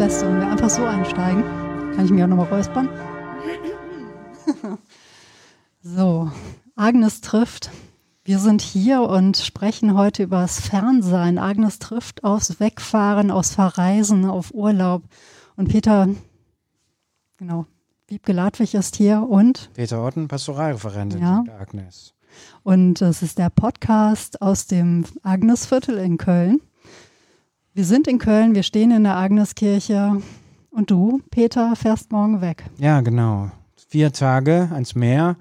Podcast. Sollen wir einfach so einsteigen? Kann ich mich auch nochmal räuspern? So, Agnes trifft. Wir sind hier und sprechen heute über das Fernsein. Agnes trifft aufs Wegfahren, aufs Verreisen, auf Urlaub. Und Peter, genau, Wiebke Ladwig ist hier und Peter Otten, Pastoralreferentin, ja. sagt Agnes. Und es ist der Podcast aus dem Agnesviertel in Köln. Wir sind in Köln, wir stehen in der Agneskirche und du, Peter, fährst morgen weg. Ja, genau. 4 Tage ans Meer.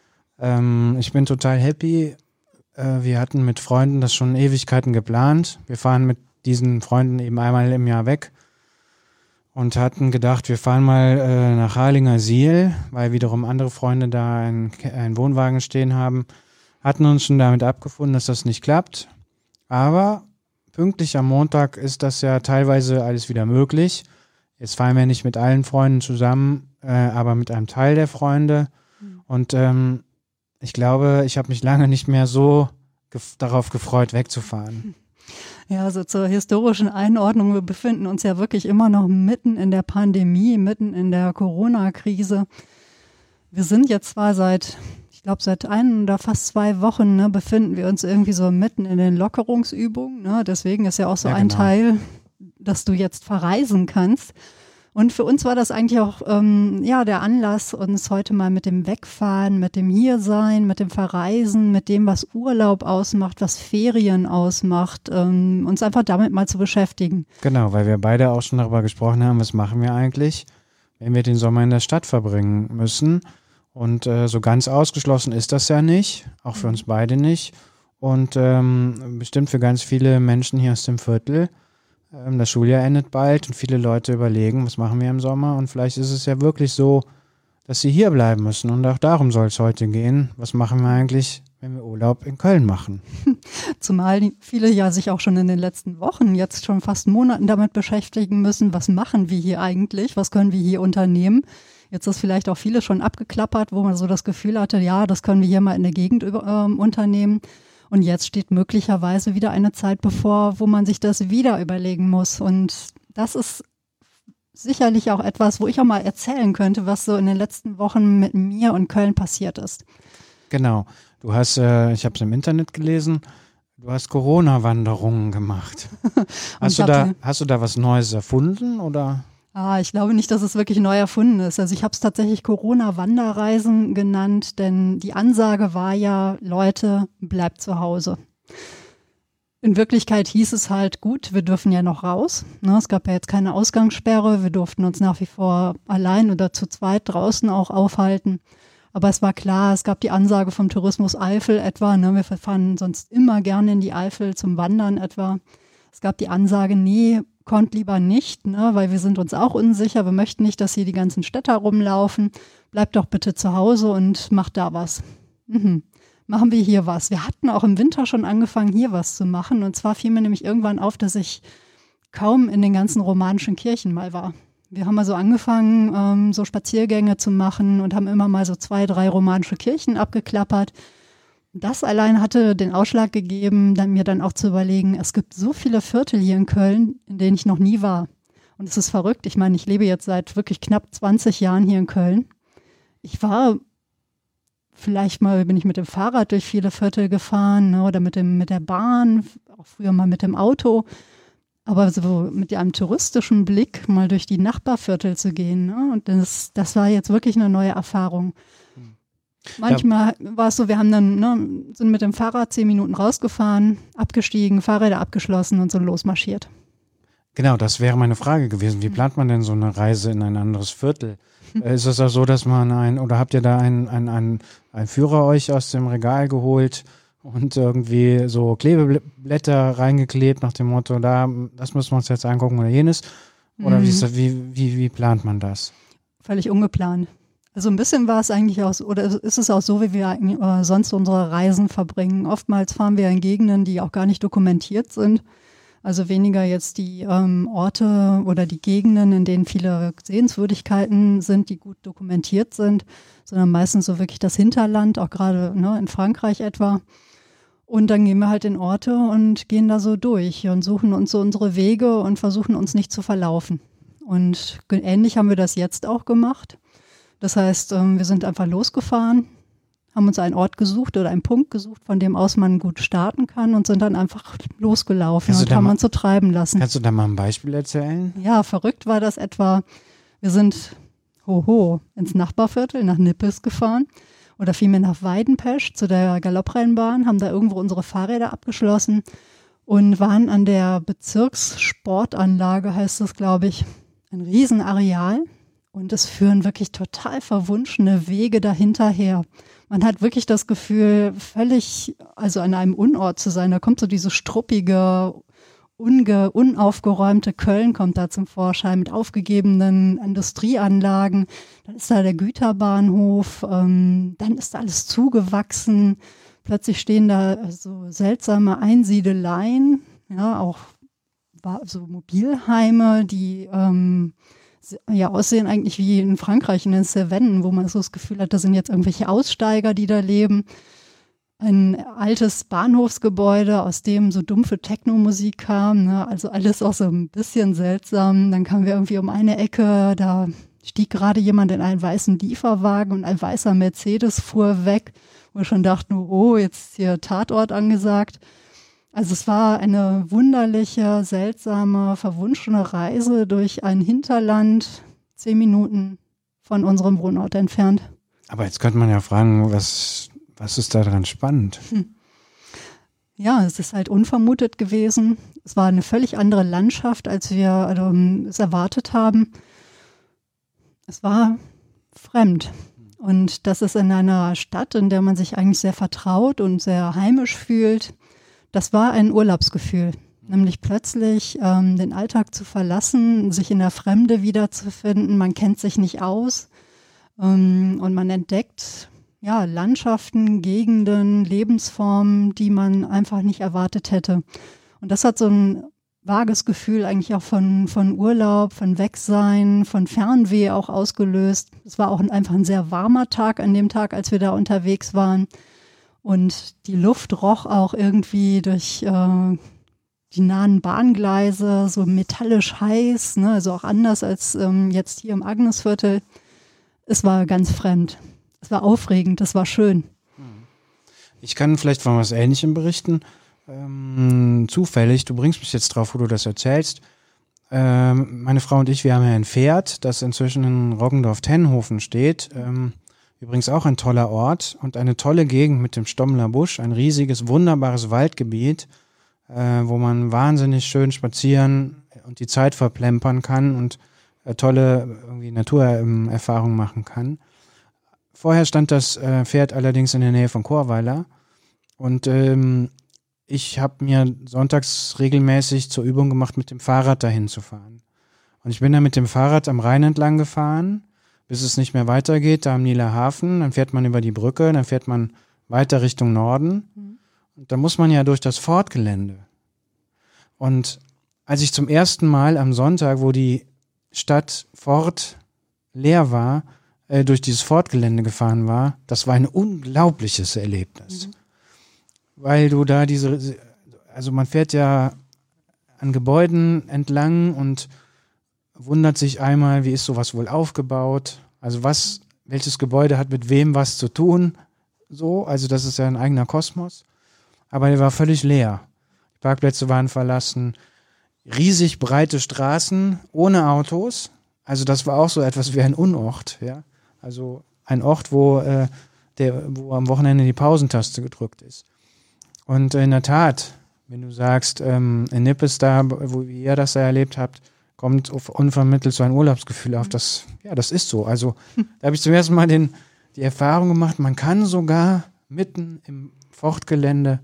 Ich bin total happy. Wir hatten mit Freunden das schon Ewigkeiten geplant. Wir fahren mit diesen Freunden eben einmal im Jahr weg und hatten gedacht, wir fahren mal nach Harlingersiel, weil wiederum andere Freunde da einen Wohnwagen stehen haben. Hatten uns schon damit abgefunden, dass das nicht klappt. Aber pünktlich am Montag ist das ja teilweise alles wieder möglich. Jetzt fahren wir nicht mit allen Freunden zusammen, aber mit einem Teil der Freunde. Und ich glaube, ich habe mich lange nicht mehr so darauf gefreut, wegzufahren. Ja, also zur historischen Einordnung, wir befinden uns ja wirklich immer noch mitten in der Pandemie, mitten in der Corona-Krise. Wir sind jetzt zwar seit 1 oder fast 2 Wochen, befinden wir uns irgendwie so mitten in den Lockerungsübungen. Deswegen ist ja auch so ein Teil, dass du jetzt verreisen kannst. Und für uns war das eigentlich auch der Anlass, uns heute mal mit dem Wegfahren, mit dem Hiersein, mit dem Verreisen, mit dem, was Urlaub ausmacht, was Ferien ausmacht, uns einfach damit mal zu beschäftigen. Genau, weil wir beide auch schon darüber gesprochen haben, was machen wir eigentlich, wenn wir den Sommer in der Stadt verbringen müssen. Und so ganz ausgeschlossen ist das ja nicht, auch für uns beide nicht. Und bestimmt für ganz viele Menschen hier aus dem Viertel. Das Schuljahr endet bald und viele Leute überlegen, was machen wir im Sommer? Und vielleicht ist es ja wirklich so, dass sie hier bleiben müssen. Und auch darum soll es heute gehen. Was machen wir eigentlich, wenn wir Urlaub in Köln machen? Zumal viele ja sich auch schon in den letzten Wochen, jetzt schon fast Monaten damit beschäftigen müssen, was machen wir hier eigentlich? Was können wir hier unternehmen? Jetzt ist vielleicht auch viele schon abgeklappert, wo man so das Gefühl hatte, ja, das können wir hier mal in der Gegend unternehmen. Und jetzt steht möglicherweise wieder eine Zeit bevor, wo man sich das wieder überlegen muss. Und das ist sicherlich auch etwas, wo ich auch mal erzählen könnte, was so in den letzten Wochen mit mir und Köln passiert ist. Genau. Du hast, ich habe es im Internet gelesen, du hast Corona-Wanderungen gemacht. Hast du da was Neues erfunden oder? Ich glaube nicht, dass es wirklich neu erfunden ist. Also ich habe es tatsächlich Corona-Wanderreisen genannt, denn die Ansage war ja, Leute, bleibt zu Hause. In Wirklichkeit hieß es halt, gut, wir dürfen ja noch raus. Es gab ja jetzt keine Ausgangssperre, wir durften uns nach wie vor allein oder zu zweit draußen auch aufhalten. Aber es war klar, es gab die Ansage vom Tourismus Eifel etwa, wir fahren sonst immer gerne in die Eifel zum Wandern etwa. Es gab die Ansage, nee, kommt lieber nicht, weil wir sind uns auch unsicher. Wir möchten nicht, dass hier die ganzen Städter rumlaufen. Bleibt doch bitte zu Hause und macht da was. Machen wir hier was. Wir hatten auch im Winter schon angefangen, hier was zu machen. Und zwar fiel mir nämlich irgendwann auf, dass ich kaum in den ganzen romanischen Kirchen mal war. Wir haben also angefangen, so Spaziergänge zu machen und haben immer mal so 2, 3 romanische Kirchen abgeklappert. Das allein hatte den Ausschlag gegeben, mir dann auch zu überlegen, es gibt so viele Viertel hier in Köln, in denen ich noch nie war. Und es ist verrückt. Ich meine, ich lebe jetzt seit wirklich knapp 20 Jahren hier in Köln. Ich war bin ich mit dem Fahrrad durch viele Viertel gefahren oder mit der Bahn, auch früher mal mit dem Auto. Aber so mit einem touristischen Blick mal durch die Nachbarviertel zu gehen, und das war jetzt wirklich eine neue Erfahrung. Manchmal war es so, wir haben dann, sind mit dem Fahrrad 10 Minuten rausgefahren, abgestiegen, Fahrräder abgeschlossen und so losmarschiert. Genau, das wäre meine Frage gewesen. Wie plant man denn so eine Reise in ein anderes Viertel? Ist es auch so, dass man oder habt ihr da einen Führer euch aus dem Regal geholt und irgendwie so Klebeblätter reingeklebt nach dem Motto, das müssen wir uns jetzt angucken oder jenes? Oder wie plant man das? Völlig ungeplant. Also ein bisschen war es eigentlich oder ist es auch so, wie wir sonst unsere Reisen verbringen. Oftmals fahren wir in Gegenden, die auch gar nicht dokumentiert sind. Also weniger jetzt die Orte oder die Gegenden, in denen viele Sehenswürdigkeiten sind, die gut dokumentiert sind, sondern meistens so wirklich das Hinterland, auch gerade in Frankreich etwa. Und dann gehen wir halt in Orte und gehen da so durch und suchen uns so unsere Wege und versuchen uns nicht zu verlaufen. Und ähnlich haben wir das jetzt auch gemacht. Das heißt, wir sind einfach losgefahren, haben uns einen Ort gesucht oder einen Punkt gesucht, von dem aus man gut starten kann und sind dann einfach losgelaufen und haben uns so treiben lassen. Kannst du da mal ein Beispiel erzählen? Ja, verrückt war das etwa. Wir sind ins Nachbarviertel nach Nippes gefahren oder vielmehr nach Weidenpesch zu der Galopprennbahn, haben da irgendwo unsere Fahrräder abgeschlossen und waren an der Bezirkssportanlage, heißt das, glaube ich, ein Riesenareal. Und es führen wirklich total verwunschene Wege dahinter her. Man hat wirklich das Gefühl, also an einem Unort zu sein. Da kommt so diese struppige, unaufgeräumte Köln kommt da zum Vorschein mit aufgegebenen Industrieanlagen. Dann ist da der Güterbahnhof, dann ist da alles zugewachsen. Plötzlich stehen da so seltsame Einsiedeleien, ja, auch so Mobilheime, die aussehen eigentlich wie in Frankreich in den Cevennen, wo man so das Gefühl hat, da sind jetzt irgendwelche Aussteiger, die da leben. Ein altes Bahnhofsgebäude, aus dem so dumpfe Techno-Musik kam, ne? Also alles auch so ein bisschen seltsam. Dann kamen wir irgendwie um eine Ecke, da stieg gerade jemand in einen weißen Lieferwagen und ein weißer Mercedes fuhr weg, wo wir schon dachten, oh, jetzt ist hier Tatort angesagt. Also es war eine wunderliche, seltsame, verwunschene Reise durch ein Hinterland, 10 Minuten von unserem Wohnort entfernt. Aber jetzt könnte man ja fragen, was ist daran spannend? Ja, es ist halt unvermutet gewesen. Es war eine völlig andere Landschaft, als wir es erwartet haben. Es war fremd. Und das ist in einer Stadt, in der man sich eigentlich sehr vertraut und sehr heimisch fühlt. Das war ein Urlaubsgefühl, nämlich plötzlich den Alltag zu verlassen, sich in der Fremde wiederzufinden. Man kennt sich nicht aus und man entdeckt Landschaften, Gegenden, Lebensformen, die man einfach nicht erwartet hätte. Und das hat so ein vages Gefühl eigentlich auch von Urlaub, von Wegsein, von Fernweh auch ausgelöst. Es war auch einfach ein sehr warmer Tag an dem Tag, als wir da unterwegs waren. Und die Luft roch auch irgendwie durch die nahen Bahngleise, so metallisch heiß, ne? Also auch anders als jetzt hier im Agnesviertel. Es war ganz fremd. Es war aufregend, es war schön. Ich kann vielleicht von was Ähnlichem berichten. Zufällig, du bringst mich jetzt drauf, wo du das erzählst. Meine Frau und ich, wir haben ja ein Pferd, das inzwischen in Roggendorf-Tenhofen steht. Übrigens auch ein toller Ort und eine tolle Gegend mit dem Stommler Busch, ein riesiges, wunderbares Waldgebiet, wo man wahnsinnig schön spazieren und die Zeit verplempern kann und tolle irgendwie Naturerfahrungen machen kann. Vorher stand das Pferd allerdings in der Nähe von Chorweiler und ich habe mir sonntags regelmäßig zur Übung gemacht, mit dem Fahrrad dahin zu fahren. Und ich bin dann mit dem Fahrrad am Rhein entlang gefahren, bis es nicht mehr weitergeht, da am Nieler Hafen. Dann fährt man über die Brücke, dann fährt man weiter Richtung Norden. Und da muss man ja durch das Fortgelände. Und als ich zum ersten Mal am Sonntag, wo die Stadt Fort leer war, durch dieses Fortgelände gefahren war, das war ein unglaubliches Erlebnis. Weil du da also man fährt ja an Gebäuden entlang und wundert sich einmal, wie ist sowas wohl aufgebaut? Also welches Gebäude hat mit wem was zu tun? So, also das ist ja ein eigener Kosmos. Aber der war völlig leer. Die Parkplätze waren verlassen. Riesig breite Straßen ohne Autos. Also das war auch so etwas wie ein Unort, ja. Also ein Ort, wo am Wochenende die Pausentaste gedrückt ist. Und in der Tat, wenn du sagst, in Nippes da, wo ihr das da erlebt habt, kommt unvermittelt so ein Urlaubsgefühl auf. Das ist so. Also da habe ich zum ersten Mal die Erfahrung gemacht, man kann sogar mitten im Fortgelände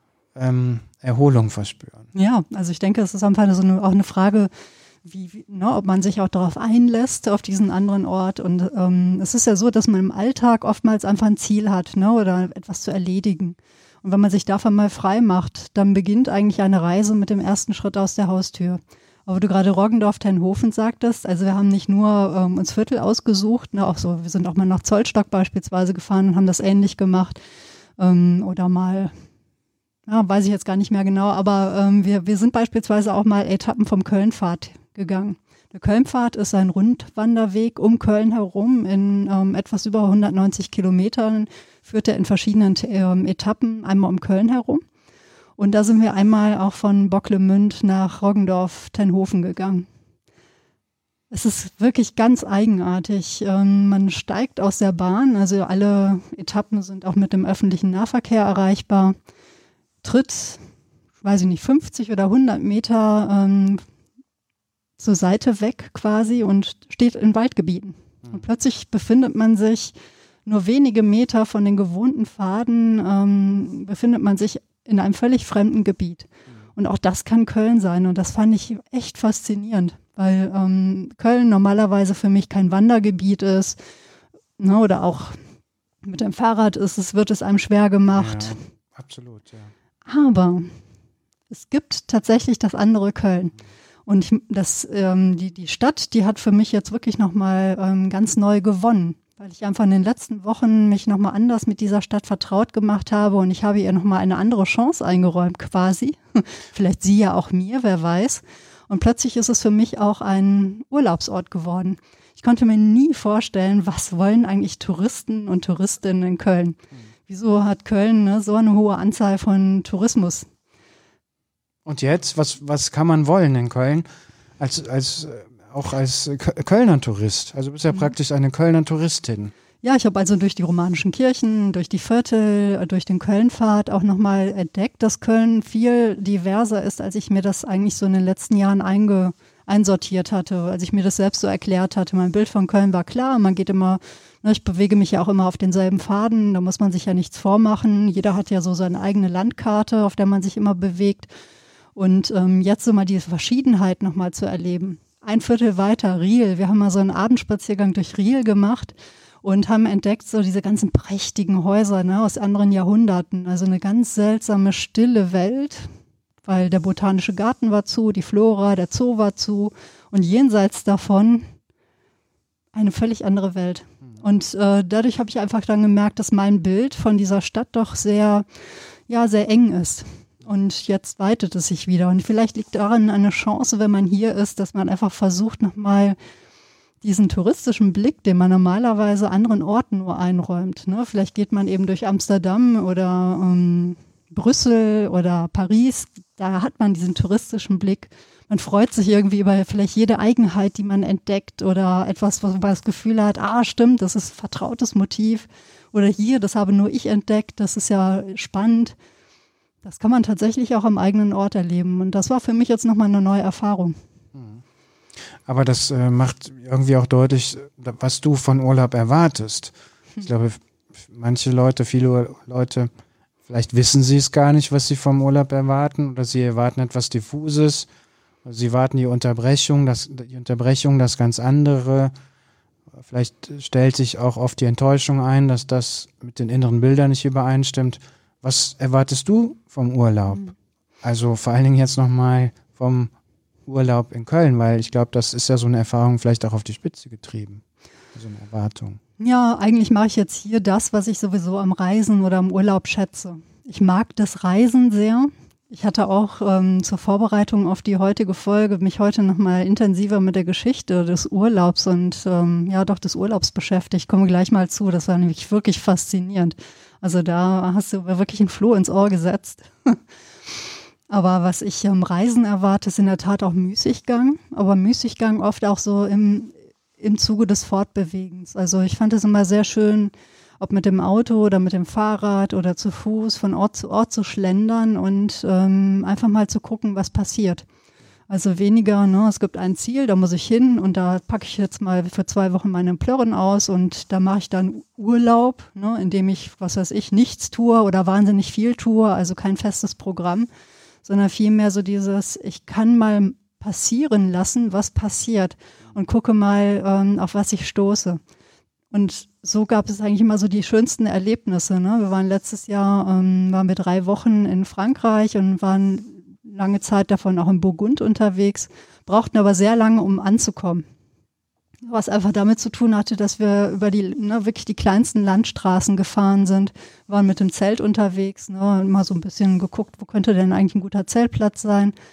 Erholung verspüren. Ja, also ich denke, es ist einfach auch eine Frage, ob man sich auch darauf einlässt, auf diesen anderen Ort. Und es ist ja so, dass man im Alltag oftmals einfach ein Ziel hat, ne, oder etwas zu erledigen. Und wenn man sich davon mal frei macht, dann beginnt eigentlich eine Reise mit dem ersten Schritt aus der Haustür. Aber du gerade Roggendorf-Tenhofen sagtest, also wir haben nicht nur uns Viertel ausgesucht, ne, auch so, wir sind auch mal nach Zollstock beispielsweise gefahren und haben das ähnlich gemacht. Oder mal, weiß ich jetzt gar nicht mehr genau, aber wir sind beispielsweise auch mal Etappen vom Köln-Pfad gegangen. Der Köln-Pfad ist ein Rundwanderweg um Köln herum. In etwas über 190 Kilometern führt er in verschiedenen Etappen einmal um Köln herum. Und da sind wir einmal auch von Bocklemünd nach Roggendorf-Tenhofen gegangen. Es ist wirklich ganz eigenartig. Man steigt aus der Bahn, also alle Etappen sind auch mit dem öffentlichen Nahverkehr erreichbar, tritt, weiß ich nicht, 50 oder 100 Meter zur Seite weg quasi und steht in Waldgebieten. Und plötzlich befindet man sich nur wenige Meter von den gewohnten Pfaden, befindet man sich in einem völlig fremden Gebiet. Und auch das kann Köln sein. Und das fand ich echt faszinierend, weil Köln normalerweise für mich kein Wandergebiet ist, ne, oder auch mit dem Fahrrad wird es einem schwer gemacht. Ja, absolut, ja. Aber es gibt tatsächlich das andere Köln. Und die Stadt, die hat für mich jetzt wirklich nochmal ganz neu gewonnen, weil ich einfach in den letzten Wochen mich nochmal anders mit dieser Stadt vertraut gemacht habe und ich habe ihr nochmal eine andere Chance eingeräumt quasi. Vielleicht sie ja auch mir, wer weiß. Und plötzlich ist es für mich auch ein Urlaubsort geworden. Ich konnte mir nie vorstellen, was wollen eigentlich Touristen und Touristinnen in Köln? Wieso hat Köln so eine hohe Anzahl von Tourismus? Und jetzt, was kann man wollen in Köln auch als Kölner Tourist? Also du bist ja praktisch eine Kölner Touristin. Ja, ich habe also durch die romanischen Kirchen, durch die Viertel, durch den Köln-Pfad auch nochmal entdeckt, dass Köln viel diverser ist, als ich mir das eigentlich so in den letzten Jahren einsortiert hatte, als ich mir das selbst so erklärt hatte. Mein Bild von Köln war klar, man geht immer, ich bewege mich ja auch immer auf denselben Pfaden, da muss man sich ja nichts vormachen. Jeder hat ja so seine eigene Landkarte, auf der man sich immer bewegt. Und jetzt so mal diese Verschiedenheit nochmal zu erleben. Ein Viertel weiter, Riel. Wir haben mal so einen Abendspaziergang durch Riel gemacht und haben entdeckt, so diese ganzen prächtigen Häuser aus anderen Jahrhunderten. Also eine ganz seltsame, stille Welt, weil der Botanische Garten war zu, die Flora, der Zoo war zu und jenseits davon eine völlig andere Welt. Und dadurch habe ich einfach dann gemerkt, dass mein Bild von dieser Stadt doch sehr eng ist. Und jetzt weitet es sich wieder. Und vielleicht liegt darin eine Chance, wenn man hier ist, dass man einfach versucht, nochmal diesen touristischen Blick, den man normalerweise anderen Orten nur einräumt. Ne? Vielleicht geht man eben durch Amsterdam oder Brüssel oder Paris. Da hat man diesen touristischen Blick. Man freut sich irgendwie über vielleicht jede Eigenheit, die man entdeckt oder etwas, wo man das Gefühl hat, stimmt, das ist ein vertrautes Motiv. Oder hier, das habe nur ich entdeckt, das ist ja spannend. Das kann man tatsächlich auch am eigenen Ort erleben. Und das war für mich jetzt nochmal eine neue Erfahrung. Aber das macht irgendwie auch deutlich, was du von Urlaub erwartest. Ich glaube, viele Leute, vielleicht wissen sie es gar nicht, was sie vom Urlaub erwarten. Oder sie erwarten etwas Diffuses. Sie erwarten die Unterbrechung, das ganz andere. Vielleicht stellt sich auch oft die Enttäuschung ein, dass das mit den inneren Bildern nicht übereinstimmt. Was erwartest du vom Urlaub? Also vor allen Dingen jetzt nochmal vom Urlaub in Köln, weil ich glaube, das ist ja so eine Erfahrung vielleicht auch auf die Spitze getrieben. So eine Erwartung. Ja, eigentlich mache ich jetzt hier das, was ich sowieso am Reisen oder am Urlaub schätze. Ich mag das Reisen sehr. Ich hatte auch zur Vorbereitung auf die heutige Folge mich heute nochmal intensiver mit der Geschichte des Urlaubs und des Urlaubs beschäftigt. Ich komme gleich mal zu, das war nämlich wirklich faszinierend. Also da hast du wirklich ein Floh ins Ohr gesetzt. Aber was ich am Reisen erwarte, ist in der Tat auch Müßiggang. Aber Müßiggang oft auch so im Zuge des Fortbewegens. Also ich fand es immer sehr schön, ob mit dem Auto oder mit dem Fahrrad oder zu Fuß von Ort zu schlendern und einfach mal zu gucken, was passiert. Also weniger, es gibt ein Ziel, da muss ich hin und da packe ich jetzt mal für 2 Wochen meine Plörren aus und da mache ich dann Urlaub, indem ich, nichts tue oder wahnsinnig viel tue, also kein festes Programm, sondern vielmehr so dieses, ich kann mal passieren lassen, was passiert und gucke mal, auf was ich stoße. Und so gab es eigentlich immer so die schönsten Erlebnisse. Ne? Wir waren letztes Jahr, waren wir 3 Wochen in Frankreich und waren lange Zeit davon auch in Burgund unterwegs, brauchten aber sehr lange, um anzukommen. Was einfach damit zu tun hatte, dass wir über wirklich die kleinsten Landstraßen gefahren sind, waren mit dem Zelt unterwegs, mal so ein bisschen geguckt, wo könnte denn eigentlich ein guter Zeltplatz sein.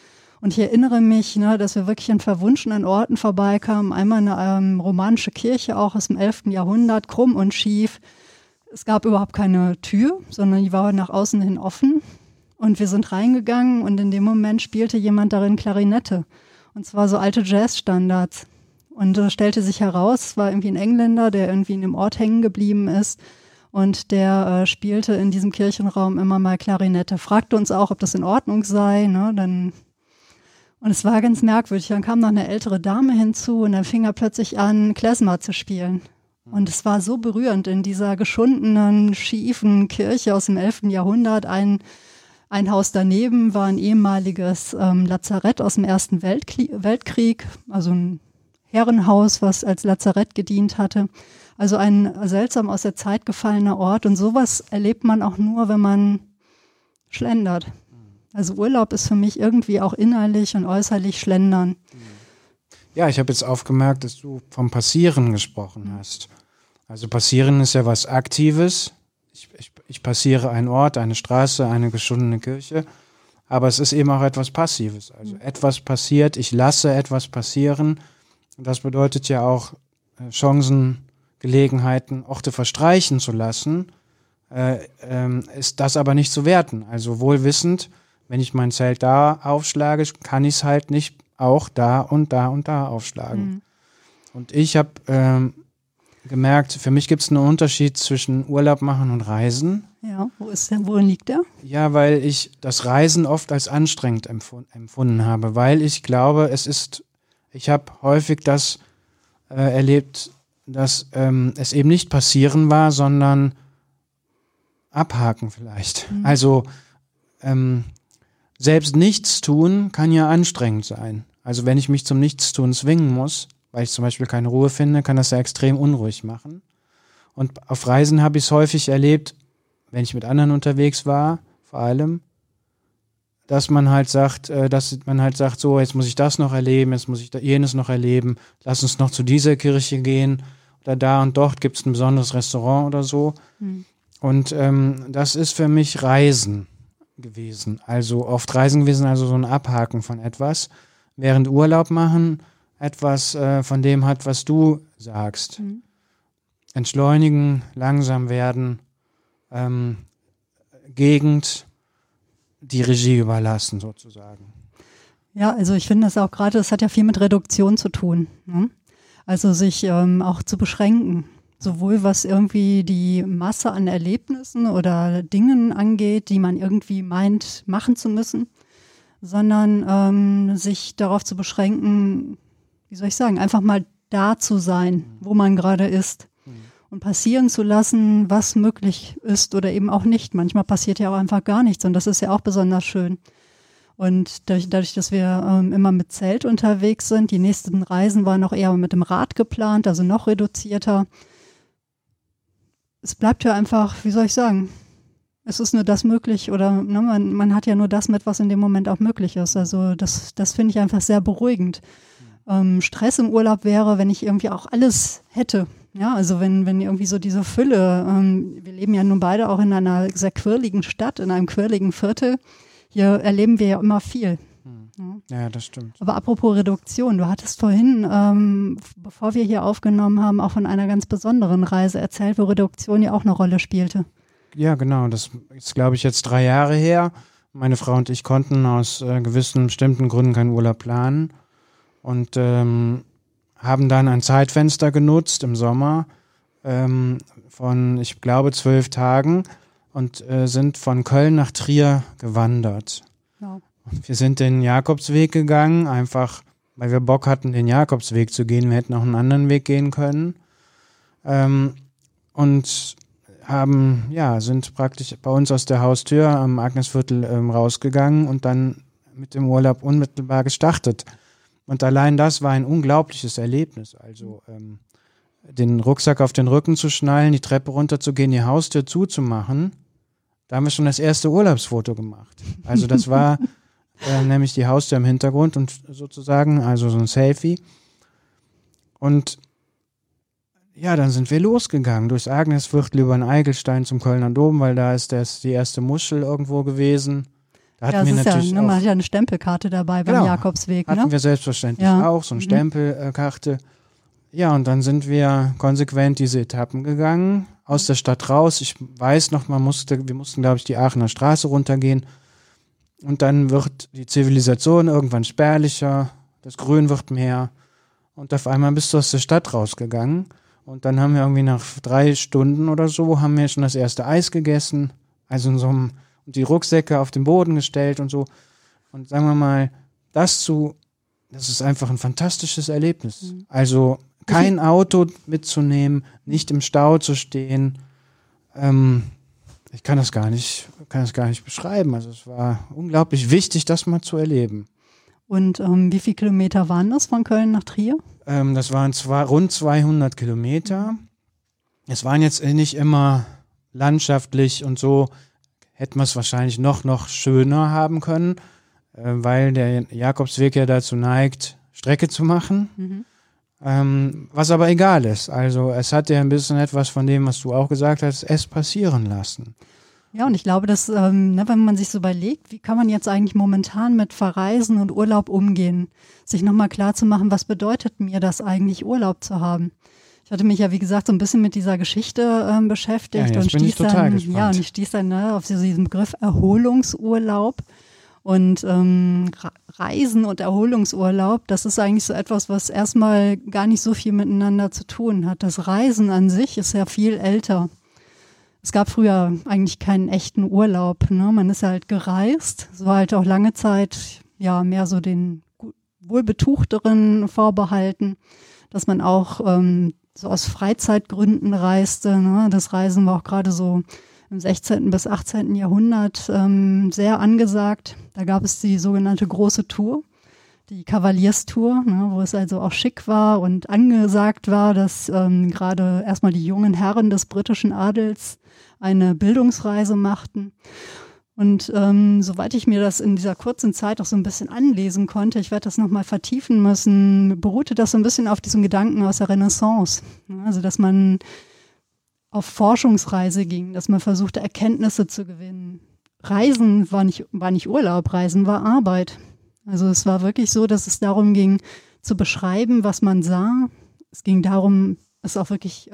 Und ich erinnere mich, ne, dass wir wirklich an verwunschenen Orten vorbeikamen. Einmal eine romanische Kirche auch aus dem 11. Jahrhundert, krumm und schief. Es gab überhaupt keine Tür, sondern die war nach außen hin offen. Und wir sind reingegangen und in dem Moment spielte jemand darin Klarinette. Und zwar so alte Jazzstandards. Und stellte sich heraus, es war irgendwie ein Engländer, der irgendwie in dem Ort hängen geblieben ist. Und der spielte in diesem Kirchenraum immer mal Klarinette. Fragte uns auch, ob das in Ordnung sei. Ne? Und es war ganz merkwürdig. Dann kam noch eine ältere Dame hinzu und dann fing er plötzlich an, Klezmer zu spielen. Und es war so berührend in dieser geschundenen, schiefen Kirche aus dem 11. Jahrhundert. Ein Haus daneben war ein ehemaliges Lazarett aus dem Ersten Weltkrieg, also ein Herrenhaus, was als Lazarett gedient hatte. Also ein seltsam aus der Zeit gefallener Ort. Und sowas erlebt man auch nur, wenn man schlendert. Also Urlaub ist für mich irgendwie auch innerlich und äußerlich Schlendern. Ja, ich habe jetzt aufgemerkt, dass du vom Passieren gesprochen hast. Also Passieren ist ja was Aktives. Ich passiere einen Ort, eine Straße, eine geschundene Kirche. Aber es ist eben auch etwas Passives. Also etwas passiert, ich lasse etwas passieren. Und das bedeutet ja auch Chancen, Gelegenheiten, Orte verstreichen zu lassen, ist das aber nicht zu werten. Also wohlwissend, wenn ich mein Zelt da aufschlage, kann ich es halt nicht auch da und da und da aufschlagen. Und ich habe gemerkt, für mich gibt es einen Unterschied zwischen Urlaub machen und Reisen. Ja, worin liegt der? Ja, weil ich das Reisen oft als anstrengend empfunden habe, weil ich glaube, ich habe häufig das erlebt, dass es eben nicht passieren war, sondern abhaken vielleicht. Also selbst nichts tun kann ja anstrengend sein. Also wenn ich mich zum Nichtstun zwingen muss, weil ich zum Beispiel keine Ruhe finde, kann das ja extrem unruhig machen. Und auf Reisen habe ich es häufig erlebt, wenn ich mit anderen unterwegs war, vor allem, dass man halt sagt, so, jetzt muss ich das noch erleben, jetzt muss ich jenes noch erleben, lass uns noch zu dieser Kirche gehen oder da und dort gibt es ein besonderes Restaurant oder so. Und das ist für mich Reisen gewesen, also oft Reisen gewesen, also so ein Abhaken von etwas, während Urlaub machen etwas von dem hat, was du sagst. Entschleunigen, langsam werden, Gegend, die Regie überlassen sozusagen. Ja, also ich finde das auch gerade, das hat ja viel mit Reduktion zu tun. Ne? Also sich auch zu beschränken, sowohl was irgendwie die Masse an Erlebnissen oder Dingen angeht, die man irgendwie meint, machen zu müssen, sondern sich darauf zu beschränken, wie soll ich sagen, einfach mal da zu sein, wo man gerade ist. Und passieren zu lassen, was möglich ist oder eben auch nicht. Manchmal passiert ja auch einfach gar nichts und das ist ja auch besonders schön. Und dadurch, dass wir immer mit Zelt unterwegs sind, die nächsten Reisen waren auch eher mit dem Rad geplant, also noch reduzierter. Es bleibt ja einfach, wie soll ich sagen, es ist nur das möglich oder ne, man hat ja nur das mit, was in dem Moment auch möglich ist. Also das finde ich einfach sehr beruhigend. Stress im Urlaub wäre, wenn ich irgendwie auch alles hätte. Ja, also wenn irgendwie so diese Fülle, wir leben ja nun beide auch in einer sehr quirligen Stadt, in einem quirligen Viertel. Hier erleben wir ja immer viel. Ja, das stimmt. Aber apropos Reduktion, du hattest vorhin, bevor wir hier aufgenommen haben, auch von einer ganz besonderen Reise erzählt, wo Reduktion ja auch eine Rolle spielte. Ja, genau. Das ist, glaube ich, jetzt 3 Jahre her. Meine Frau und ich konnten aus gewissen bestimmten Gründen keinen Urlaub planen und haben dann ein Zeitfenster genutzt im Sommer von, ich glaube, 12 Tagen und sind von Köln nach Trier gewandert. Wow. Und wir sind den Jakobsweg gegangen, einfach weil wir Bock hatten, den Jakobsweg zu gehen. Wir hätten auch einen anderen Weg gehen können. Und sind praktisch bei uns aus der Haustür am Agnesviertel rausgegangen und dann mit dem Urlaub unmittelbar gestartet. Und allein das war ein unglaubliches Erlebnis. Also den Rucksack auf den Rücken zu schnallen, die Treppe runterzugehen, die Haustür zuzumachen, da haben wir schon das erste Urlaubsfoto gemacht. Also das war nämlich die Haustür im Hintergrund und sozusagen, also so ein Selfie. Und ja, dann sind wir losgegangen durchs Agnesviertel über den Eigelstein zum Kölner Dom, weil da ist die erste Muschel irgendwo gewesen. Da hatten wir natürlich man hat ja eine Stempelkarte dabei beim Jakobsweg. Hatten wir selbstverständlich auch, so eine Stempelkarte. Ja, und dann sind wir konsequent diese Etappen gegangen, aus der Stadt raus. Ich weiß noch, wir mussten, glaube ich, die Aachener Straße runtergehen. Und dann wird die Zivilisation irgendwann spärlicher, das Grün wird mehr. Und auf einmal bist du aus der Stadt rausgegangen. Und dann haben wir irgendwie nach 3 Stunden oder so, haben wir schon das erste Eis gegessen. Also in so einem, die Rucksäcke auf den Boden gestellt und so. Und sagen wir mal, das ist einfach ein fantastisches Erlebnis. Also kein Auto mitzunehmen, nicht im Stau zu stehen. Ich kann das gar nicht beschreiben. Also es war unglaublich wichtig, das mal zu erleben. Und wie viele Kilometer waren das von Köln nach Trier? Das waren rund 200 Kilometer. Es waren jetzt nicht immer landschaftlich und so, hätten wir es wahrscheinlich noch schöner haben können, weil der Jakobsweg ja dazu neigt, Strecke zu machen. Was aber egal ist. Also es hat ja ein bisschen etwas von dem, was du auch gesagt hast, es passieren lassen. Ja, und ich glaube, dass, wenn man sich so überlegt, wie kann man jetzt eigentlich momentan mit Verreisen und Urlaub umgehen, sich nochmal klar zu machen, was bedeutet mir das eigentlich, Urlaub zu haben? Ich hatte mich ja, wie gesagt, so ein bisschen mit dieser Geschichte beschäftigt und stieß dann auf diesen Begriff Erholungsurlaub. Und Reisen und Erholungsurlaub, das ist eigentlich so etwas, was erstmal gar nicht so viel miteinander zu tun hat. Das Reisen an sich ist ja viel älter. Es gab früher eigentlich keinen echten Urlaub, ne? Man ist halt gereist. Es war halt auch lange Zeit ja mehr so den Wohlbetuchteren vorbehalten, dass man auch so aus Freizeitgründen reiste. Ne? Das Reisen war auch gerade so im 16. bis 18. Jahrhundert sehr angesagt. Da gab es die sogenannte Große Tour, die Kavalierstour, ne, wo es also auch schick war und angesagt war, dass gerade erstmal die jungen Herren des britischen Adels eine Bildungsreise machten. Und soweit ich mir das in dieser kurzen Zeit auch so ein bisschen anlesen konnte, ich werde das nochmal vertiefen müssen, beruhte das so ein bisschen auf diesem Gedanken aus der Renaissance. Also dass man auf Forschungsreise ging, dass man versuchte, Erkenntnisse zu gewinnen. Reisen war nicht Urlaub, Reisen war Arbeit. Also es war wirklich so, dass es darum ging, zu beschreiben, was man sah. Es ging darum, es auch wirklich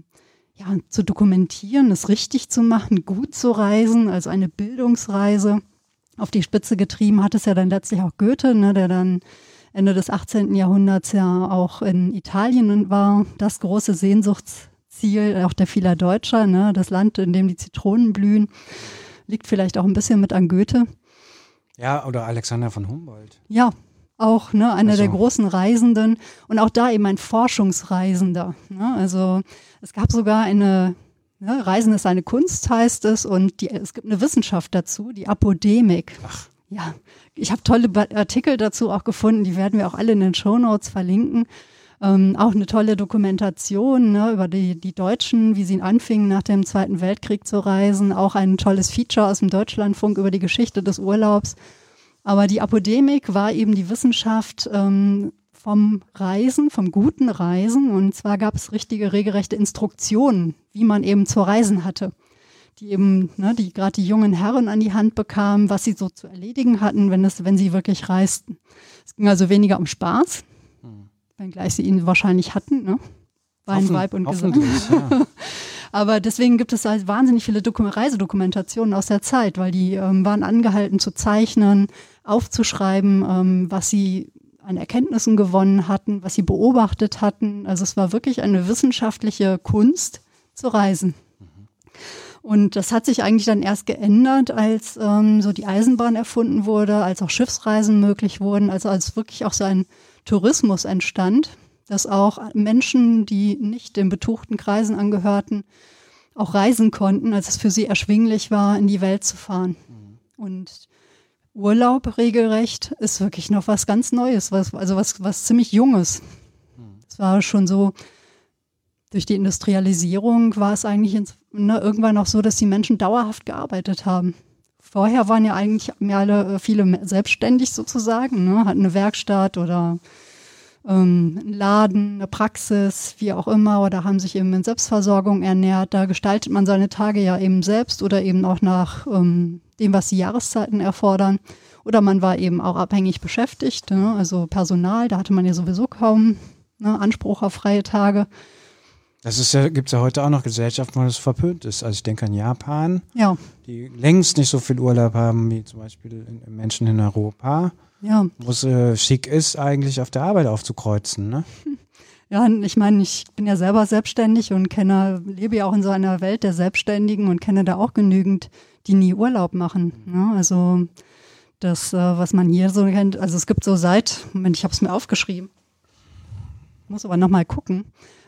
zu dokumentieren, es richtig zu machen, gut zu reisen, also eine Bildungsreise. Auf die Spitze getrieben hat es ja dann letztlich auch Goethe, ne, der dann Ende des 18. Jahrhunderts ja auch in Italien war. Das große Sehnsuchtsziel auch der vieler Deutscher, ne, das Land, in dem die Zitronen blühen, liegt vielleicht auch ein bisschen mit an Goethe. Ja, oder Alexander von Humboldt. Ja, auch einer der großen Reisenden und auch da eben ein Forschungsreisender. Ne? Also es gab sogar Reisen ist eine Kunst, heißt es, und es gibt eine Wissenschaft dazu, die Apodemik. Ach. Ja, ich habe tolle Artikel dazu auch gefunden, die werden wir auch alle in den Shownotes verlinken. Auch eine tolle Dokumentation, ne, über die Deutschen, wie sie anfingen, nach dem Zweiten Weltkrieg zu reisen. Auch ein tolles Feature aus dem Deutschlandfunk über die Geschichte des Urlaubs. Aber die Apodemik war eben die Wissenschaft vom Reisen, vom guten Reisen. Und zwar gab es richtige, regelrechte Instruktionen, wie man eben zu reisen hatte. Die eben, die gerade die jungen Herren an die Hand bekamen, was sie so zu erledigen hatten, wenn sie wirklich reisten. Es ging also weniger um Spaß, wenngleich sie ihn wahrscheinlich hatten, ne? Wein, Weib und Gesang. Ja. Aber deswegen gibt es halt wahnsinnig viele Reisedokumentationen aus der Zeit, weil die waren angehalten zu zeichnen, aufzuschreiben, was sie an Erkenntnissen gewonnen hatten, was sie beobachtet hatten. Also es war wirklich eine wissenschaftliche Kunst zu reisen. Und das hat sich eigentlich dann erst geändert, als so die Eisenbahn erfunden wurde, als auch Schiffsreisen möglich wurden, also als wirklich auch so ein Tourismus entstand, dass auch Menschen, die nicht den betuchten Kreisen angehörten, auch reisen konnten, als es für sie erschwinglich war, in die Welt zu fahren. Und Urlaub regelrecht ist wirklich noch was ganz Neues, was ziemlich Junges. Es war schon so, durch die Industrialisierung war es eigentlich irgendwann auch so, dass die Menschen dauerhaft gearbeitet haben. Vorher waren ja eigentlich viele selbstständig sozusagen, ne, hatten eine Werkstatt oder einen Laden, eine Praxis, wie auch immer, oder haben sich eben in Selbstversorgung ernährt. Da gestaltet man seine Tage ja eben selbst oder eben auch nach dem, was die Jahreszeiten erfordern. Oder man war eben auch abhängig beschäftigt, ne? Also Personal, da hatte man ja sowieso kaum Anspruch auf freie Tage. Das ist ja, gibt es ja heute auch noch Gesellschaften, wo das verpönt ist. Also ich denke an Japan, Ja. die längst nicht so viel Urlaub haben wie zum Beispiel Menschen in Europa, Ja. wo es schick ist, eigentlich auf der Arbeit aufzukreuzen, ne? Ja, ich meine, ich bin ja selber selbstständig und lebe ja auch in so einer Welt der Selbstständigen und kenne da auch genügend, die nie Urlaub machen. Ne? Also das, was man hier so kennt, also es gibt so Moment, ich habe es mir aufgeschrieben, muss aber nochmal gucken.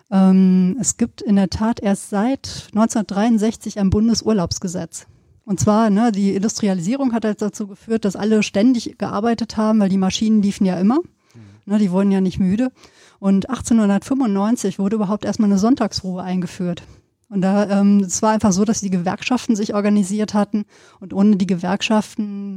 Es gibt in der Tat erst seit 1963 ein Bundesurlaubsgesetz. Und zwar, die Industrialisierung hat halt dazu geführt, dass alle ständig gearbeitet haben, weil die Maschinen liefen ja immer. Die wurden ja nicht müde. Und 1895 wurde überhaupt erstmal eine Sonntagsruhe eingeführt. Und es war einfach so, dass die Gewerkschaften sich organisiert hatten. Und ohne die Gewerkschaften,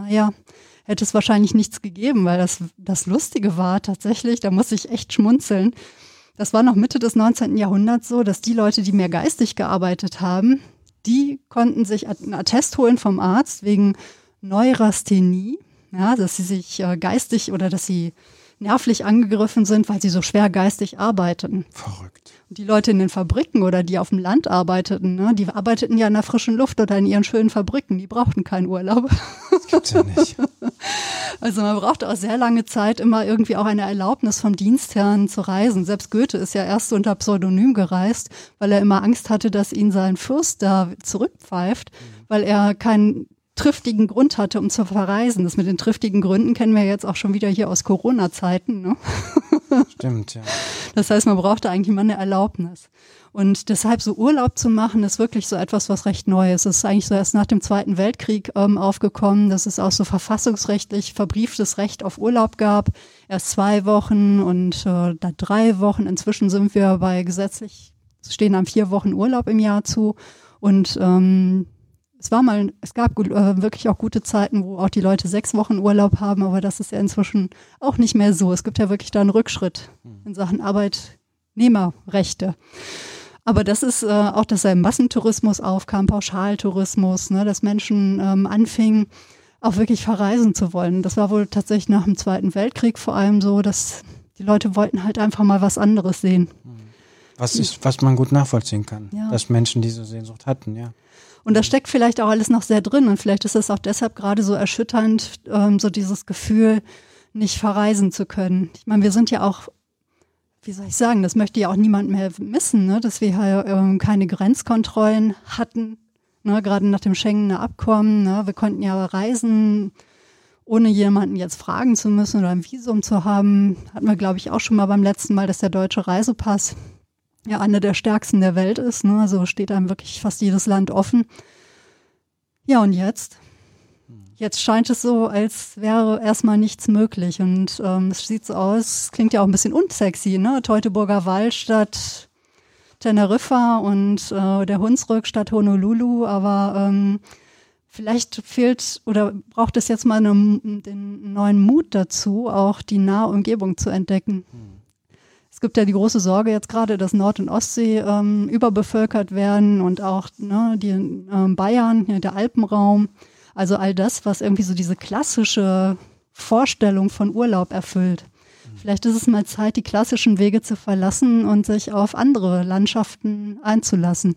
hätte es wahrscheinlich nichts gegeben, weil das Lustige war tatsächlich, da muss ich echt schmunzeln. Das war noch Mitte des 19. Jahrhunderts so, dass die Leute, die mehr geistig gearbeitet haben, die konnten sich einen Attest holen vom Arzt wegen Neurasthenie, dass sie sich geistig oder dass sie nervlich angegriffen sind, weil sie so schwer geistig arbeiteten. Verrückt. Und die Leute in den Fabriken oder die auf dem Land arbeiteten, die arbeiteten ja in der frischen Luft oder in ihren schönen Fabriken, die brauchten keinen Urlaub. Das gibt's ja nicht. Also man brauchte auch sehr lange Zeit immer irgendwie auch eine Erlaubnis vom Dienstherrn zu reisen. Selbst Goethe ist ja erst unter Pseudonym gereist, weil er immer Angst hatte, dass ihn sein Fürst da zurückpfeift, weil er keinen triftigen Grund hatte, um zu verreisen. Das mit den triftigen Gründen kennen wir jetzt auch schon wieder hier aus Corona-Zeiten. Ne? Stimmt, ja. Das heißt, man brauchte eigentlich mal eine Erlaubnis. Und deshalb so Urlaub zu machen, ist wirklich so etwas, was recht neu ist. Es ist eigentlich so erst nach dem Zweiten Weltkrieg aufgekommen, dass es auch so verfassungsrechtlich verbrieftes Recht auf Urlaub gab. Erst 2 Wochen und da 3 Wochen. Inzwischen sind wir bei gesetzlich, stehen einem 4 Wochen Urlaub im Jahr zu. Und es gab wirklich auch gute Zeiten, wo auch die Leute 6 Wochen Urlaub haben, aber das ist ja inzwischen auch nicht mehr so. Es gibt ja wirklich da einen Rückschritt in Sachen Arbeitnehmerrechte. Aber das ist auch, dass ein Massentourismus aufkam, Pauschaltourismus, dass Menschen anfingen, auch wirklich verreisen zu wollen. Das war wohl tatsächlich nach dem Zweiten Weltkrieg vor allem so, dass die Leute wollten halt einfach mal was anderes sehen. Was man gut nachvollziehen kann, Ja. dass Menschen diese Sehnsucht hatten, ja. Und da steckt vielleicht auch alles noch sehr drin und vielleicht ist es auch deshalb gerade so erschütternd, so dieses Gefühl, nicht verreisen zu können. Ich meine, wir sind ja auch, wie soll ich sagen, das möchte ja auch niemand mehr missen, ne? Dass wir hier keine Grenzkontrollen hatten, ne? Gerade nach dem Schengener Abkommen. Ne? Wir konnten ja reisen, ohne jemanden jetzt fragen zu müssen oder ein Visum zu haben. Hatten wir, glaube ich, auch schon mal beim letzten Mal, dass der deutsche Reisepass ja einer der stärksten der Welt ist. Ne? Also steht einem wirklich fast jedes Land offen. Ja, und jetzt? Jetzt scheint es so, als wäre erstmal nichts möglich. Und es sieht so aus, es klingt ja auch ein bisschen unsexy, ne? Teutoburger Wald statt Teneriffa und der Hunsrück statt Honolulu. Aber vielleicht fehlt oder braucht es jetzt mal den neuen Mut dazu, auch die nahe Umgebung zu entdecken. Es gibt ja die große Sorge jetzt gerade, dass Nord- und Ostsee überbevölkert werden und auch die Bayern, der Alpenraum. Also all das, was irgendwie so diese klassische Vorstellung von Urlaub erfüllt. Vielleicht ist es mal Zeit, die klassischen Wege zu verlassen und sich auf andere Landschaften einzulassen.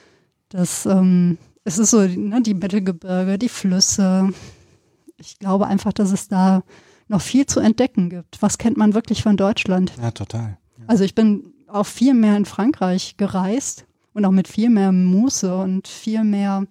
Es ist so, die Mittelgebirge, die Flüsse. Ich glaube einfach, dass es da noch viel zu entdecken gibt. Was kennt man wirklich von Deutschland? Ja, total. Ja. Also ich bin auch viel mehr in Frankreich gereist und auch mit viel mehr Muße und viel mehr,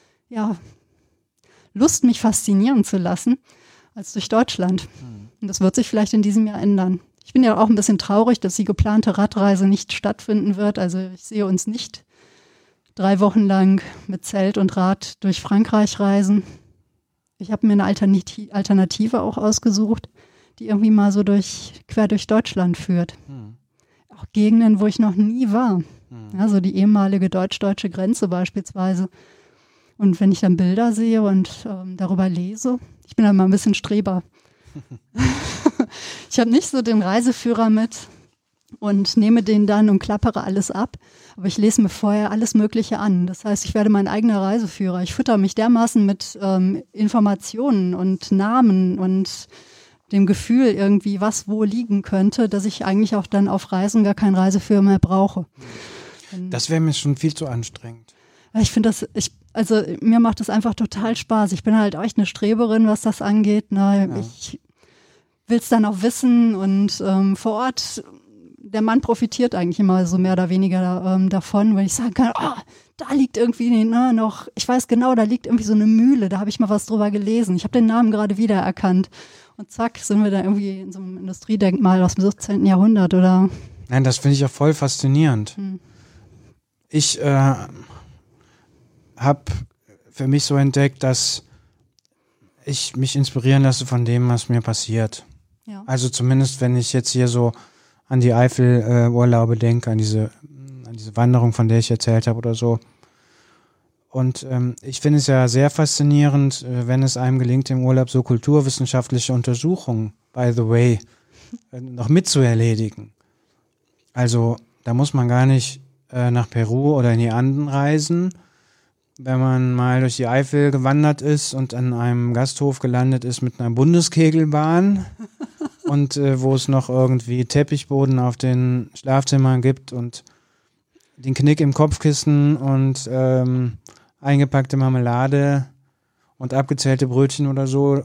Lust, mich faszinieren zu lassen, als durch Deutschland. Und das wird sich vielleicht in diesem Jahr ändern. Ich bin ja auch ein bisschen traurig, dass die geplante Radreise nicht stattfinden wird. Also ich sehe uns nicht 3 Wochen lang mit Zelt und Rad durch Frankreich reisen. Ich habe mir eine Alternative auch ausgesucht, die irgendwie mal so quer durch Deutschland führt. Auch Gegenden, wo ich noch nie war. Also die ehemalige deutsch-deutsche Grenze beispielsweise. Und wenn ich dann Bilder sehe und darüber lese, ich bin dann mal ein bisschen Streber. Ich habe nicht so den Reiseführer mit und nehme den dann und klappere alles ab. Aber ich lese mir vorher alles Mögliche an. Das heißt, ich werde mein eigener Reiseführer. Ich fütter mich dermaßen mit Informationen und Namen und dem Gefühl irgendwie, was wo liegen könnte, dass ich eigentlich auch dann auf Reisen gar keinen Reiseführer mehr brauche. Das wäre mir schon viel zu anstrengend. Ich finde also mir macht das einfach total Spaß. Ich bin halt echt eine Streberin, was das angeht. Ne? Ja. Ich will es dann auch wissen und vor Ort, der Mann profitiert eigentlich immer so mehr oder weniger davon, wenn ich sagen kann, da liegt irgendwie noch, ich weiß genau, da liegt irgendwie so eine Mühle, da habe ich mal was drüber gelesen. Ich habe den Namen gerade wiedererkannt. Und zack, sind wir da irgendwie in so einem Industriedenkmal aus dem 17. Jahrhundert, oder? Nein, das finde ich ja voll faszinierend. Ich habe für mich so entdeckt, dass ich mich inspirieren lasse von dem, was mir passiert. Ja. Also zumindest, wenn ich jetzt hier so an die Eifel-Urlaube denke, an diese Wanderung, von der ich erzählt habe oder so. Und ich finde es ja sehr faszinierend, wenn es einem gelingt, im Urlaub so kulturwissenschaftliche Untersuchungen, by the way, noch mitzuerledigen. Also da muss man gar nicht nach Peru oder in die Anden reisen. Wenn man mal durch die Eifel gewandert ist und an einem Gasthof gelandet ist mit einer Bundeskegelbahn und wo es noch irgendwie Teppichboden auf den Schlafzimmern gibt und den Knick im Kopfkissen und eingepackte Marmelade und abgezählte Brötchen oder so.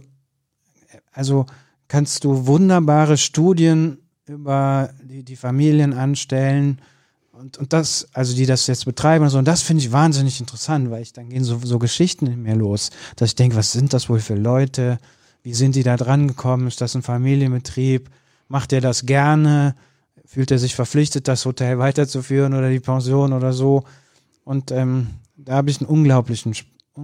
Also kannst du wunderbare Studien über die Familien anstellen und das, also die das jetzt betreiben und so. Und das finde ich wahnsinnig interessant, weil dann gehen so Geschichten in mir los, dass ich denke, was sind das wohl für Leute? Wie sind die da dran gekommen? Ist das ein Familienbetrieb? Macht er das gerne? Fühlt er sich verpflichtet, das Hotel weiterzuführen oder die Pension oder so? Und da habe ich einen unglaublichen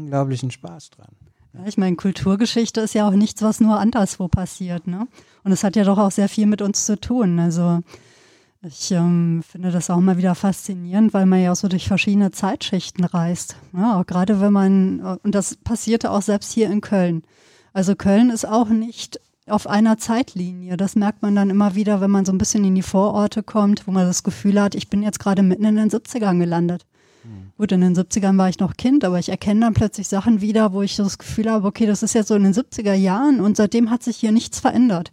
Spaß dran. Ja, ich meine, Kulturgeschichte ist ja auch nichts, was nur anderswo passiert, ne? Und es hat ja doch auch sehr viel mit uns zu tun. Also ich finde das auch mal wieder faszinierend, weil man ja auch so durch verschiedene Zeitschichten reist. Ja, auch gerade wenn man, und das passierte auch selbst hier in Köln. Also Köln ist auch nicht auf einer Zeitlinie. Das merkt man dann immer wieder, wenn man so ein bisschen in die Vororte kommt, wo man das Gefühl hat, ich bin jetzt gerade mitten in den 70ern gelandet. Gut, in den 70ern war ich noch Kind, aber ich erkenne dann plötzlich Sachen wieder, wo ich das Gefühl habe, okay, das ist jetzt so in den 70er Jahren und seitdem hat sich hier nichts verändert.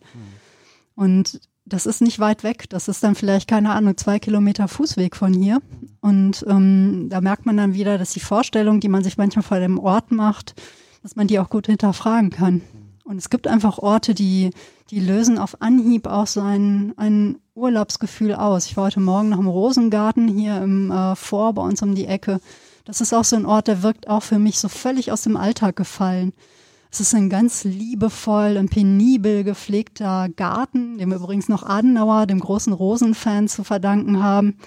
Und das ist nicht weit weg. Das ist dann vielleicht, keine Ahnung, 2 Kilometer Fußweg von hier. Und da merkt man dann wieder, dass die Vorstellung, die man sich manchmal vor dem Ort macht, dass man die auch gut hinterfragen kann. Und es gibt einfach Orte, die lösen auf Anhieb auch so ein Urlaubsgefühl aus. Ich war heute Morgen noch im Rosengarten hier im Vor bei uns um die Ecke. Das ist auch so ein Ort, der wirkt auch für mich so völlig aus dem Alltag gefallen. Es ist ein ganz liebevoll und penibel gepflegter Garten, dem wir übrigens noch Adenauer, dem großen Rosenfan, zu verdanken haben,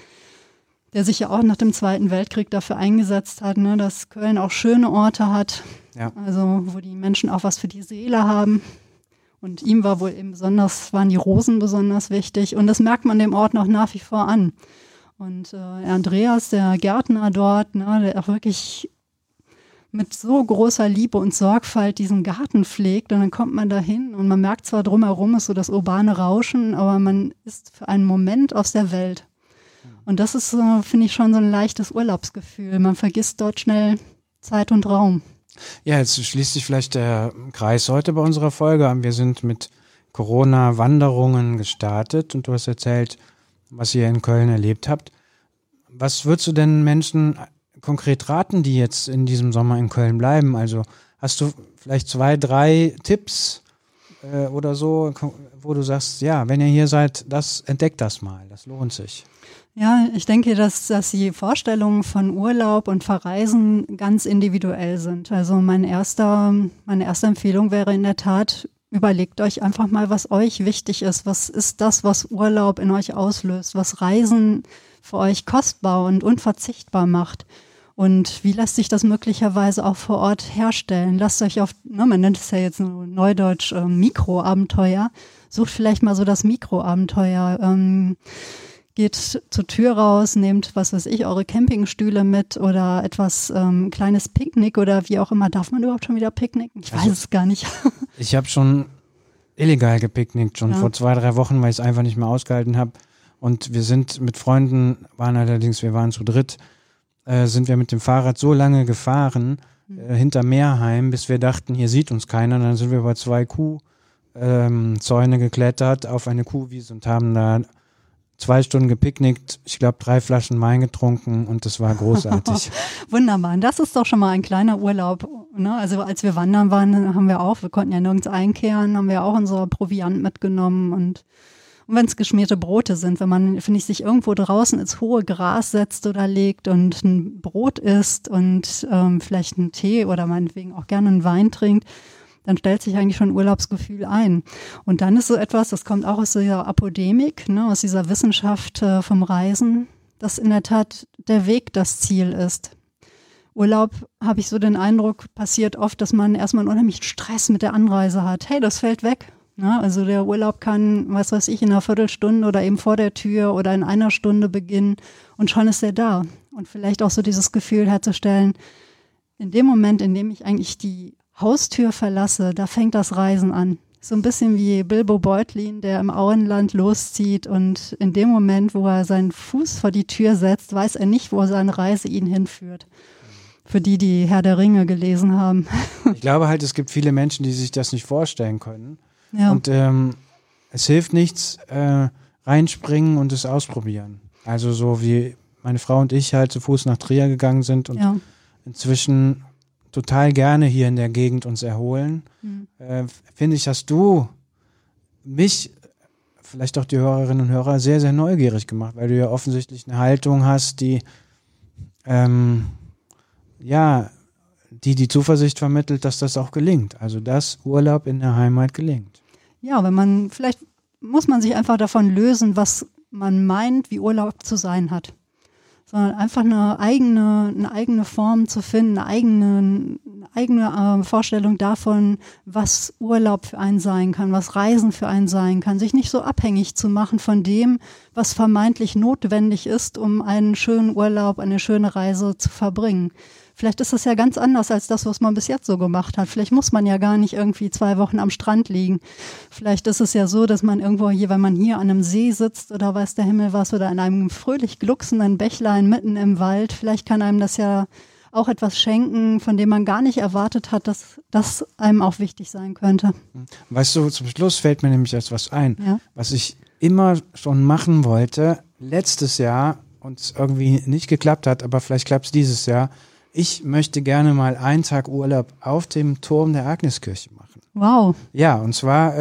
der sich ja auch nach dem Zweiten Weltkrieg dafür eingesetzt hat, ne, dass Köln auch schöne Orte hat, ja. Also wo die Menschen auch was für die Seele haben. Und ihm war wohl eben waren die Rosen besonders wichtig. Und das merkt man dem Ort noch nach wie vor an. Und Andreas, der Gärtner dort, ne, der auch wirklich mit so großer Liebe und Sorgfalt diesen Garten pflegt. Und dann kommt man da hin und man merkt zwar drumherum ist so das urbane Rauschen, aber man ist für einen Moment aus der Welt. Und das ist, finde ich, schon so ein leichtes Urlaubsgefühl. Man vergisst dort schnell Zeit und Raum. Ja, jetzt schließt sich vielleicht der Kreis heute bei unserer Folge. Wir sind mit Corona-Wanderungen gestartet und du hast erzählt, was ihr in Köln erlebt habt. Was würdest du denn Menschen konkret raten, die jetzt in diesem Sommer in Köln bleiben? Also hast du vielleicht 2, 3 Tipps oder so, wo du sagst, ja, wenn ihr hier seid, entdeckt das mal, das lohnt sich. Ja, ich denke, dass die Vorstellungen von Urlaub und Verreisen ganz individuell sind. Also meine erste Empfehlung wäre in der Tat, überlegt euch einfach mal, was euch wichtig ist. Was ist das, was Urlaub in euch auslöst? Was Reisen für euch kostbar und unverzichtbar macht? Und wie lässt sich das möglicherweise auch vor Ort herstellen? Lasst euch man nennt es ja jetzt neudeutsch Mikroabenteuer. Sucht vielleicht mal so das Mikroabenteuer. Geht zur Tür raus, nehmt, was weiß ich, eure Campingstühle mit oder etwas kleines Picknick oder wie auch immer. Darf man überhaupt schon wieder picknicken? Ich weiß es gar nicht. Ich habe schon illegal gepicknickt, schon vor 2-3 Wochen, weil ich es einfach nicht mehr ausgehalten habe. Und wir sind mit Freunden, wir waren zu dritt, sind wir mit dem Fahrrad so lange gefahren, hinter Meerheim, bis wir dachten, hier sieht uns keiner. Und dann sind wir über 2 Kuhzäune geklettert auf eine Kuhwiese und haben da 2 Stunden gepicknickt, ich glaube 3 Flaschen Wein getrunken und das war großartig. Wunderbar, und das ist doch schon mal ein kleiner Urlaub. Ne? Also als wir wandern waren, wir konnten ja nirgends einkehren, haben wir auch unser Proviant mitgenommen und wenn es geschmierte Brote sind, wenn man, finde ich, sich irgendwo draußen ins hohe Gras setzt oder legt und ein Brot isst und vielleicht einen Tee oder meinetwegen auch gerne einen Wein trinkt, dann stellt sich eigentlich schon Urlaubsgefühl ein. Und dann ist so etwas, das kommt auch aus dieser Apodemik, ne, aus dieser Wissenschaft vom Reisen, dass in der Tat der Weg das Ziel ist. Urlaub, habe ich so den Eindruck, passiert oft, dass man erstmal einen unheimlichen Stress mit der Anreise hat. Hey, das fällt weg. Ne? Also der Urlaub kann, was weiß ich, in einer Viertelstunde oder eben vor der Tür oder in einer Stunde beginnen und schon ist er da. Und vielleicht auch so dieses Gefühl herzustellen, in dem Moment, in dem ich eigentlich die Haustür verlasse, da fängt das Reisen an. So ein bisschen wie Bilbo Beutlin, der im Auenland loszieht und in dem Moment, wo er seinen Fuß vor die Tür setzt, weiß er nicht, wo seine Reise ihn hinführt. Für die, die Herr der Ringe gelesen haben. Ich glaube halt, es gibt viele Menschen, die sich das nicht vorstellen können. Ja. Und es hilft nichts, reinspringen und es ausprobieren. Also so wie meine Frau und ich halt zu Fuß nach Trier gegangen sind und inzwischen total gerne hier in der Gegend uns erholen. Finde ich, hast du mich, vielleicht auch die Hörerinnen und Hörer, sehr, sehr neugierig gemacht, weil du ja offensichtlich eine Haltung hast, die die Zuversicht vermittelt, dass das auch gelingt. Also dass Urlaub in der Heimat gelingt. Ja, vielleicht muss man sich einfach davon lösen, was man meint, wie Urlaub zu sein hat. Sondern einfach eine eigene Form zu finden, eine eigene Vorstellung davon, was Urlaub für einen sein kann, was Reisen für einen sein kann. Sich nicht so abhängig zu machen von dem, was vermeintlich notwendig ist, um einen schönen Urlaub, eine schöne Reise zu verbringen. Vielleicht ist es ja ganz anders als das, was man bis jetzt so gemacht hat. Vielleicht muss man ja gar nicht irgendwie 2 Wochen am Strand liegen. Vielleicht ist es ja so, dass man irgendwo hier, wenn man hier an einem See sitzt oder weiß der Himmel was oder in einem fröhlich glucksenden Bächlein mitten im Wald, vielleicht kann einem das ja auch etwas schenken, von dem man gar nicht erwartet hat, dass das einem auch wichtig sein könnte. Weißt du, zum Schluss fällt mir nämlich etwas ein, was ich immer schon machen wollte, letztes Jahr und es irgendwie nicht geklappt hat, aber vielleicht klappt es dieses Jahr. Ich möchte gerne mal einen Tag Urlaub auf dem Turm der Agneskirche machen. Wow. Ja, und zwar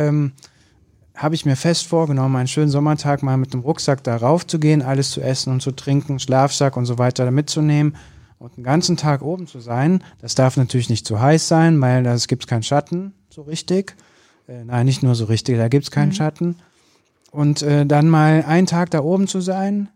habe ich mir fest vorgenommen, einen schönen Sommertag mal mit dem Rucksack da rauf zu gehen, alles zu essen und zu trinken, Schlafsack und so weiter da mitzunehmen und den ganzen Tag oben zu sein. Das darf natürlich nicht zu heiß sein, weil da gibt es keinen Schatten so richtig. Nein, nicht nur so richtig, da gibt es keinen Schatten. Und dann mal einen Tag da oben zu sein,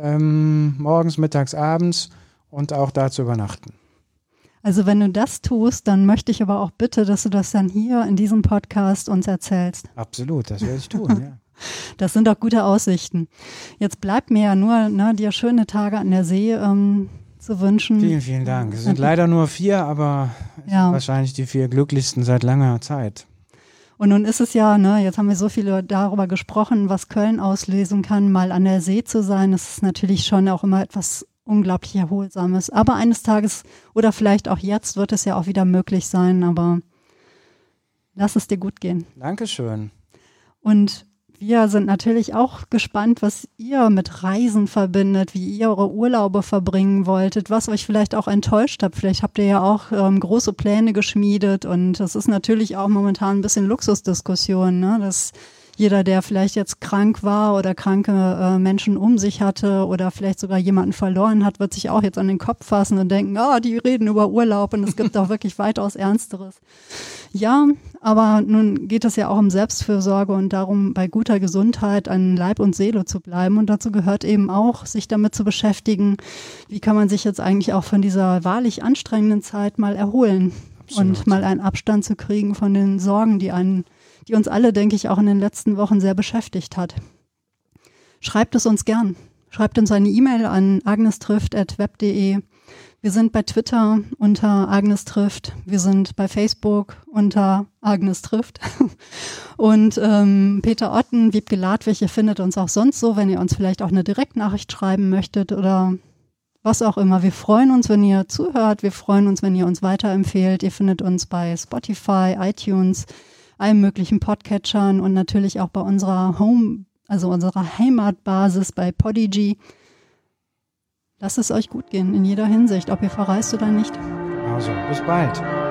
morgens, mittags, abends, und auch da zu übernachten. Also wenn du das tust, dann möchte ich aber auch bitte, dass du das dann hier in diesem Podcast uns erzählst. Absolut, das werde ich tun, ja. Das sind doch gute Aussichten. Jetzt bleibt mir ja nur, dir schöne Tage an der See zu wünschen. Vielen, vielen Dank. Es sind leider nur 4, aber es sind wahrscheinlich die 4 glücklichsten seit langer Zeit. Und nun ist es ja, jetzt haben wir so viel darüber gesprochen, was Köln auslösen kann, mal an der See zu sein. Das ist natürlich schon auch immer etwas unglaublich Erholsames. Aber eines Tages oder vielleicht auch jetzt wird es ja auch wieder möglich sein, aber lass es dir gut gehen. Dankeschön. Und wir sind natürlich auch gespannt, was ihr mit Reisen verbindet, wie ihr eure Urlaube verbringen wolltet, was euch vielleicht auch enttäuscht habt. Vielleicht habt ihr ja auch große Pläne geschmiedet und das ist natürlich auch momentan ein bisschen Luxusdiskussion, ne? Dass jeder, der vielleicht jetzt krank war oder kranke Menschen um sich hatte oder vielleicht sogar jemanden verloren hat, wird sich auch jetzt an den Kopf fassen und denken, die reden über Urlaub und es gibt auch wirklich weitaus Ernsteres. Ja, aber nun geht es ja auch um Selbstfürsorge und darum, bei guter Gesundheit an Leib und Seele zu bleiben. Und dazu gehört eben auch, sich damit zu beschäftigen, wie kann man sich jetzt eigentlich auch von dieser wahrlich anstrengenden Zeit mal erholen. Absolut. Und mal einen Abstand zu kriegen von den Sorgen, die uns alle, denke ich, auch in den letzten Wochen sehr beschäftigt hat. Schreibt es uns gern. Schreibt uns eine E-Mail an agnestrift@web.de. Wir sind bei Twitter unter Agnes trifft. Wir sind bei Facebook unter Agnes trifft. Und Peter Otten, Wiebke Ladwig, ihr findet uns auch sonst so, wenn ihr uns vielleicht auch eine Direktnachricht schreiben möchtet oder was auch immer. Wir freuen uns, wenn ihr zuhört. Wir freuen uns, wenn ihr uns weiterempfehlt. Ihr findet uns bei Spotify, iTunes, allen möglichen Podcatchern und natürlich auch bei unserer unserer Heimatbasis bei Podigy. Lasst es euch gut gehen in jeder Hinsicht, ob ihr verreist oder nicht. Also, bis bald.